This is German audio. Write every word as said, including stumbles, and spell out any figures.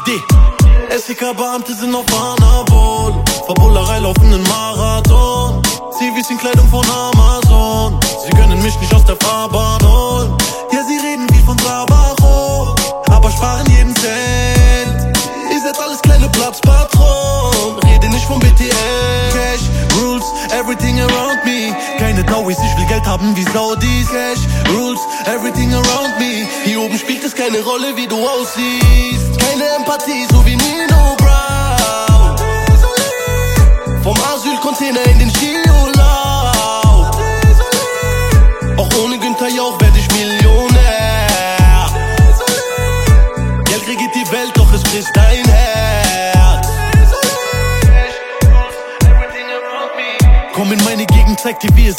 Die S E K-Beamte sind auf Anabol, Verbullerei laufen einen Marathon. Zivis in Kleidung von Amazon, sie können mich nicht aus der Fahrbahn holen. Ja, sie reden wie von Trabajo, aber sparen jeden Cent. Ihr seid alles kleine Platzpatron, rede nicht vom B T S. Cash rules everything around me. Keine Tauis, ich will Geld haben wie Saudis. Cash rules everything around me. Hier oben spielt es keine Rolle, wie du aussiehst. Keine Empathie, so wie Nino Brown. Vom Asylcontainer in den Skiurlaub. Auch ohne Günther Jauch werd ich Millionär. Geld regiert die Welt, doch es frisst dein Herz. Komm in meine Gegend, zeig dir, wie es